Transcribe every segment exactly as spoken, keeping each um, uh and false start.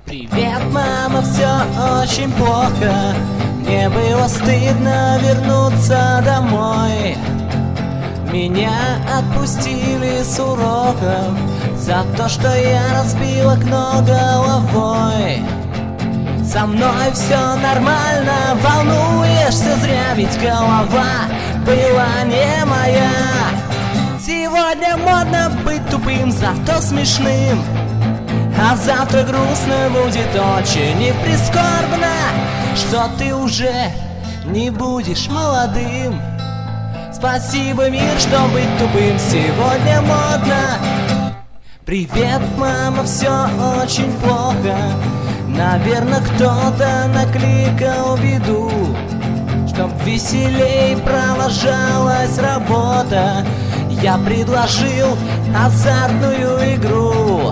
Привет, мама, все очень плохо. Мне было стыдно вернуться домой. Меня отпустили с уроков за то, что я разбил окно головой. Со мной все нормально, волнуешься зря, ведь голова была не моя. Сегодня модно быть тупым, зато смешным, а завтра грустно будет очень и прискорбно, что ты уже не будешь молодым. Спасибо, мир, что быть тупым сегодня модно. Привет, мама, все очень плохо. Наверное, кто-то накликал беду, чтоб веселей продолжалась работа. Я предложил азартную игру.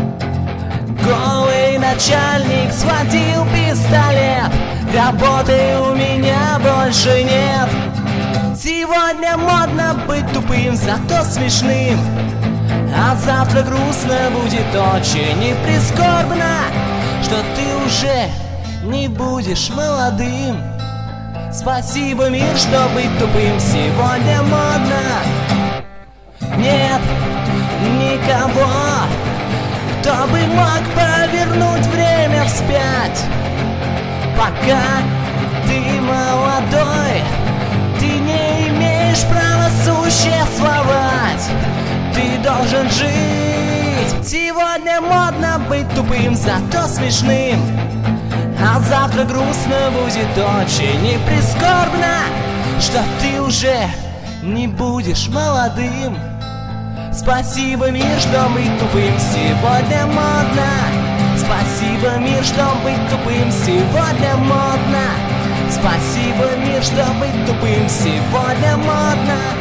Голый начальник схватил пистолет, работы у меня больше нет. Сегодня модно быть тупым, зато смешным, а завтра грустно будет очень и прискорбно, что ты уже не будешь молодым. Спасибо, мир, что быть тупым сегодня модно. Нет никого, кто бы мог повернуть время вспять. Пока ты молодой, ты не имеешь права существовать. Ты должен жить. Сегодня модно быть тупым, зато смешным, а завтра грустно будет очень и прискорбно, что ты уже не будешь молодым. Спасибо, мир, что быть тупым сегодня модно. Спасибо, мир, что быть тупым сегодня модно. Спасибо, мир, что быть тупым сегодня модно.